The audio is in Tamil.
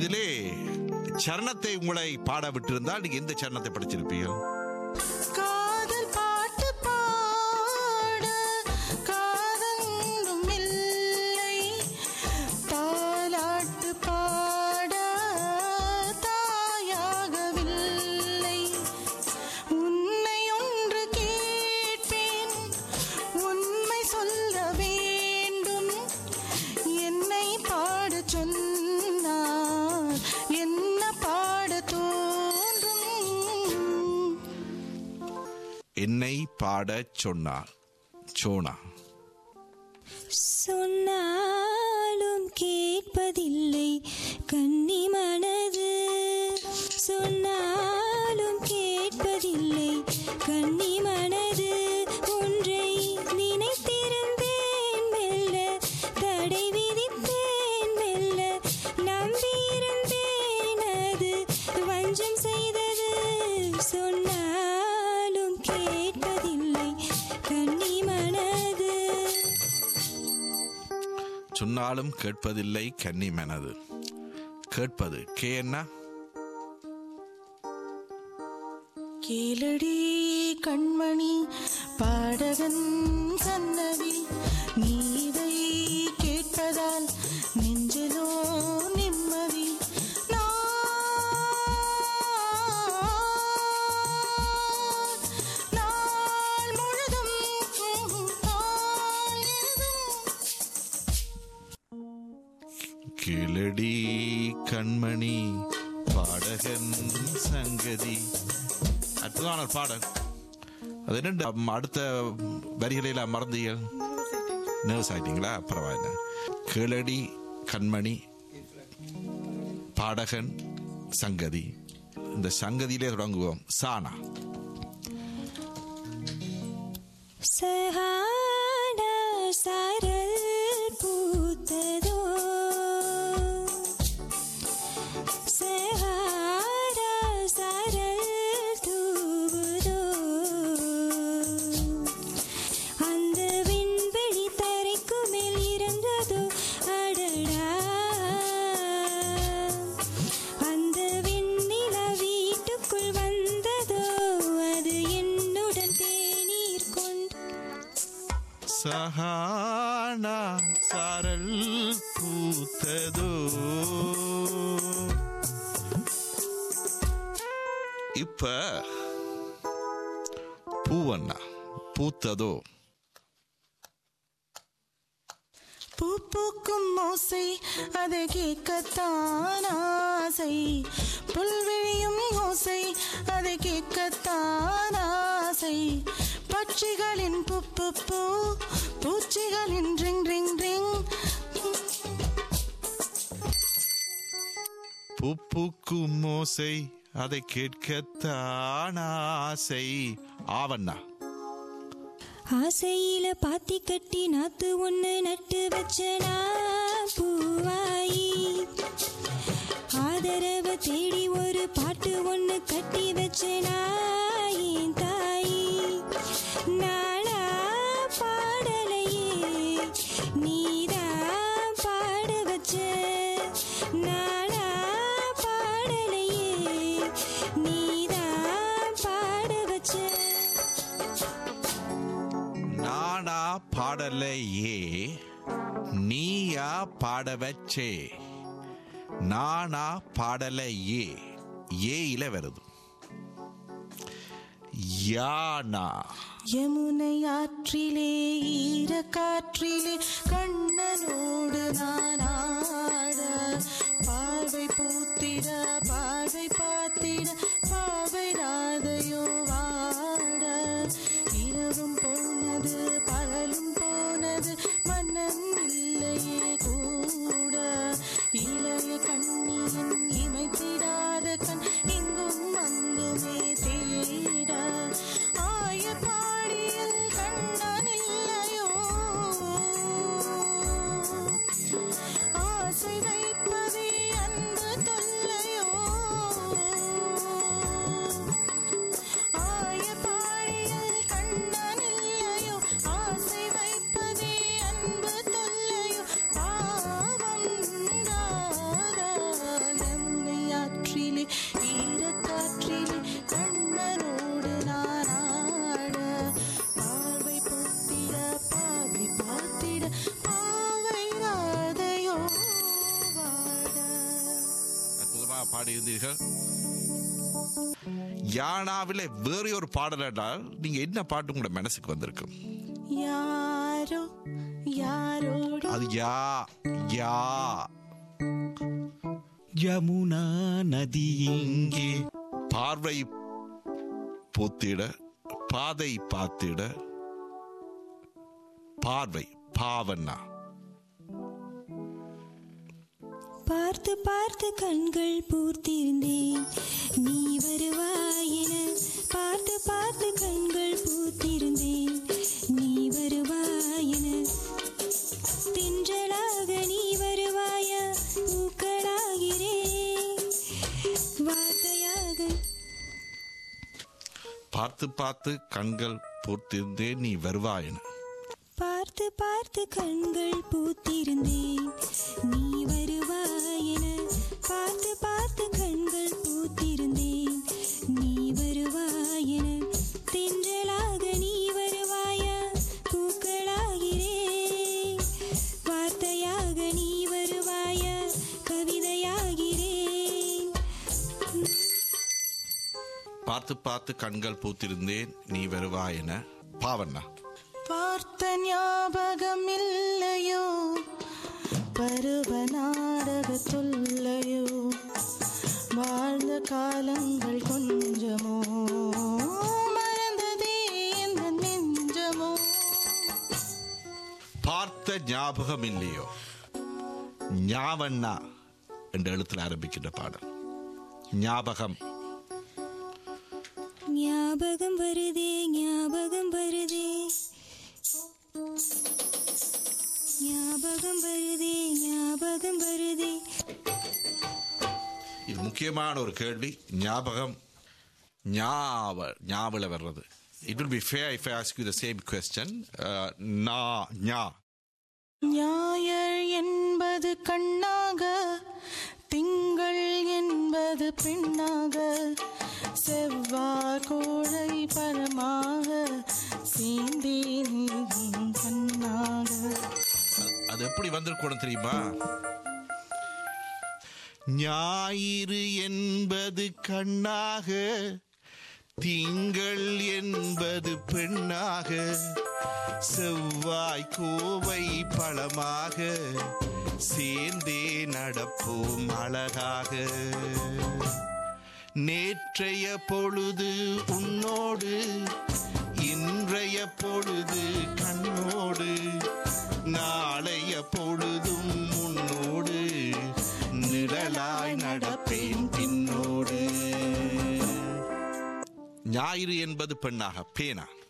இதிலே சரணத்தை உங்களை பாட விட்டிருந்தால் நீங்க எந்த சரணத்தை படிச்சிருப்பீங்க? என்னை பாடச் சொன்னார் சோனா. சொன்னாலும் கேட்பதில்லை கன்னி மனது, சொன்னாலும் கேட்பதில்லை கன்னி மனது. ஒன்றை நினைத்திருந்தேன் மெல்ல, தடை விதித்தேன் மெல்ல, நம்பியிருந்தேன் அது வஞ்சம் செய்தது. சொன்னாலும் கேட்பதில்லை கன்னி மனது. சொன்னாலும் கேட்பதில்லை கன்னி மனது. கேட்பது கே என்ன? கேளடி கண்மணி பாடகன் சன்னதி, நீதை கேட்பதால் நெஞ்சலோ நிம்மதி. நாள் முழுதும் கேளடி கண்மணி பாடகன் சங்கதி. அற்புதமான பாடல். அது என்ன அடுத்த வரிகளில் மறந்தீர்கள்? நர்வஸ் ஆயிட்டீங்களா? பரவாயில்ல. கேளடி கண்மணி பாடகன் சங்கதி. இந்த சங்கதியிலே தொடங்குவோம். சானா. சஹானா சாரல் பூத்ததோ, சஹாரா சாரல் தூவுதோ, அந்த விண்வெளி தரைக்கு மேல் இறந்ததோ. அடடா, அந்த வெண்ணிலா வீட்டுக்குள் வந்ததோ, அது என்னுடன் தேநீர் கொண்டு. சஹானா சாரல் பூத்ததோ. இப்ப பூவண்ணா பூத்ததோ. பூ பூக்கும் ஓசை அதை கேட்கத்தான் ஆசை, புல்வெளியும் ஓசை அதை கேட்கத்தான் ஆசை. பட்சிகளின் பூ பூ பூ, பூச்சிகளின் ரிங் ரிங் ரிங். பூ பூக்கும் ஓசை அதை கேட்கத்தான் ஆசை. ஆவண்ணா. ஆசையில பாத்தி கட்டி நாத்து ஒண்ணு நட்டு வச்சனா பூவாயி, ஆதரவு தேடி ஒரு பாட்டு ஒண்ணு கட்டி வச்சனா என் தாயி. நாளா பாடலையே நீதான் பாட வச்ச, நாளா பாடலையே நீதான் பாட வச்ச. நானா பாடலையே நீயா பாட வச்சே. நானா பாடலையே ஏயில வருது. யானா. யமுனை ஆற்றிலே ஈர காற்றிலே கண்ணனோடு நான் ஆட, பார்வை பூத்திட பார்வை பார்த்திட பாவை ராதையோ வாட. இரவும் போனது பகலும் போனது மன்னன் இல்லையே கூட. இளைய கண்ணியின் இமைத்திடாத கண் இங்கும் அங்குமே தேட. ஆய பாடியில் கண்ணன் இல்லையோ, ஆய பாடியிருந்தீர்கள். யானாவிலே வேற ஒரு பாடல் என்றால் நீங்க என்ன பாட்டு உங்களோட மனசுக்கு வந்திருக்கும்? யாரோ யாரோடு அது யா யா யமுனா நதி இங்கே பார்வை பொத்திட பாதை பார்த்திட பார்வை பாவண்ணா. பார்த்து பார்த்து கண்கள் பூத்திருந்தேன் நீ வருவாயென. பார்த்து பார்த்து கண்கள் பூத்திருந்தேன் நீ வருவாயென. தின்றலாக நீ வருவாயா பூக்களாகிறேன் வார்த்தையாக. பார்த்து பார்த்து கண்கள் பூத்திருந்தேன் நீ வருவாயென. பார்த்து பார்த்து கண்கள் பூத்திருந்தேன் நீ வருவாயென. பார்த்து பார்த்து கண்கள் பூத்திருந்தேன் நீ வருவாயென. தென்றலாக நீ வருவாயா பூக்களாகிறேன் வார்த்தையாக நீ வருவாயா கவிதையாகிறேன். பார்த்து பார்த்து கண்கள் பூத்திருந்தேன் நீ வருவாயென பாவண்ணா. பார்த்த ஞாபகம் இல்லையோ பருவ நாடக சொல்லையோ வாழ்ந்த காலங்கள் கொஞ்சமோ மறந்ததே எந்த நெஞ்சமோ. பார்த்த ஞாபகம் இல்லையோ ஞாவண்ணா என்ற எழுத்தில் ஆரம்பிக்கின்ற பாடல். ஞாபகம் ஞாபகம் வருதே ஞாபகம் வருதே ஞாபகம் வருதே ஞாபகம் வருதே. இது முக்கியமான ஒரு கேள்வி. ஞாபகம் ஞாபகம் வர்றது. It will be fair if I ask you the same question. ஞாயிறு என்பது கண்ணாக திங்கள் என்பது பெண்ணாக செவ்வாய் கோழை பரமாக சேர்ந்தே கண்ணாக. அது எப்படி வந்திருக்கணும் தெரியுமா? ஞாயிறு என்பது கண்ணாக திங்கள் என்பது பெண்ணாக செவ்வாய் கோவை பழமாக சேர்ந்தே நடப்போம் அழகாக. நேற்றைய பொழுது உன்னோடு இன்றைய பொழுது கண்ணோடு நாளைய பொழுதும் முன்னோடு நிழலாய் நடப்பேன் பின்னோடு. ஞாயிறு என்பது பெண்ணாக பேனா